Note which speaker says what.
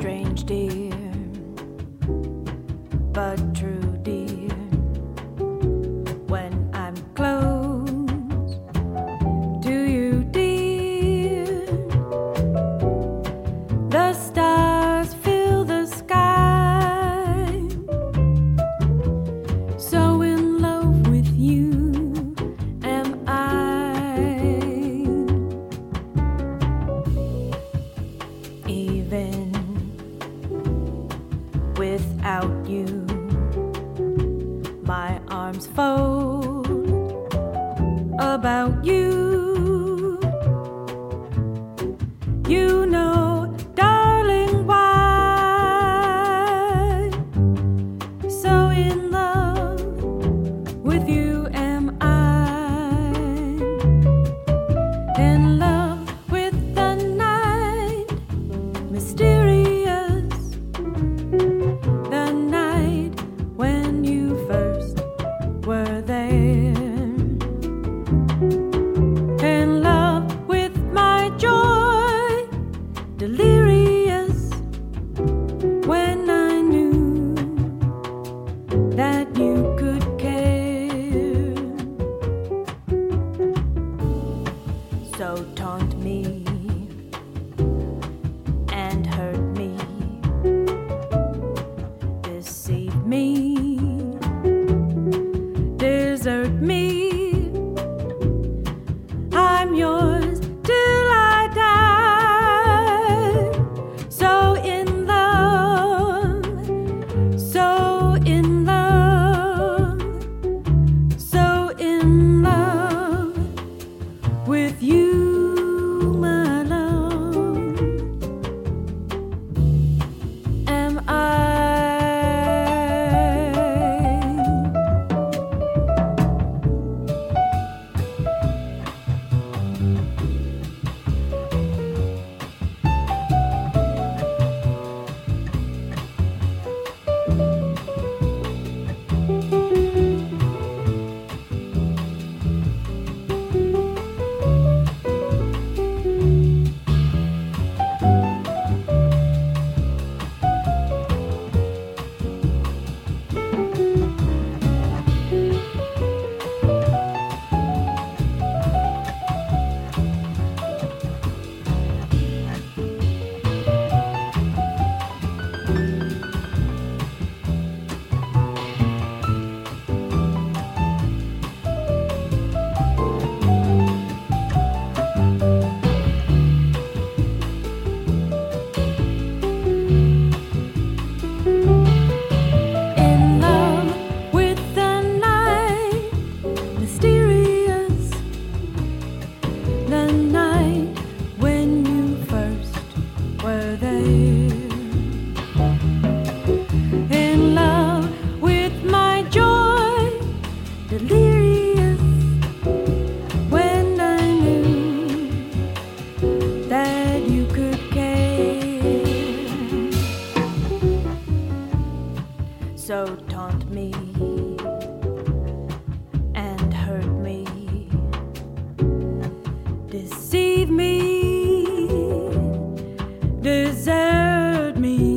Speaker 1: strange, dear, but true, dear. When I'm close to you, dear, the stars fill the sky. So in love with you am I. Even without you, my arms fold about you. You know, darling, why? So in love with you am I. In love with the night, mysterious, the night when you first were there. In love with my joy, delirious, when I knew that you could care. So taunt me and hurt me, deceive me, desert me. I'm yours till I die. So in love, so in love, so in love with you, my love, am I. In love with the night, mysterious, the night when you first were there. In love with my joy, delirious, when I knew that you could care. So taunt me and hurt me, deceive me, desert me.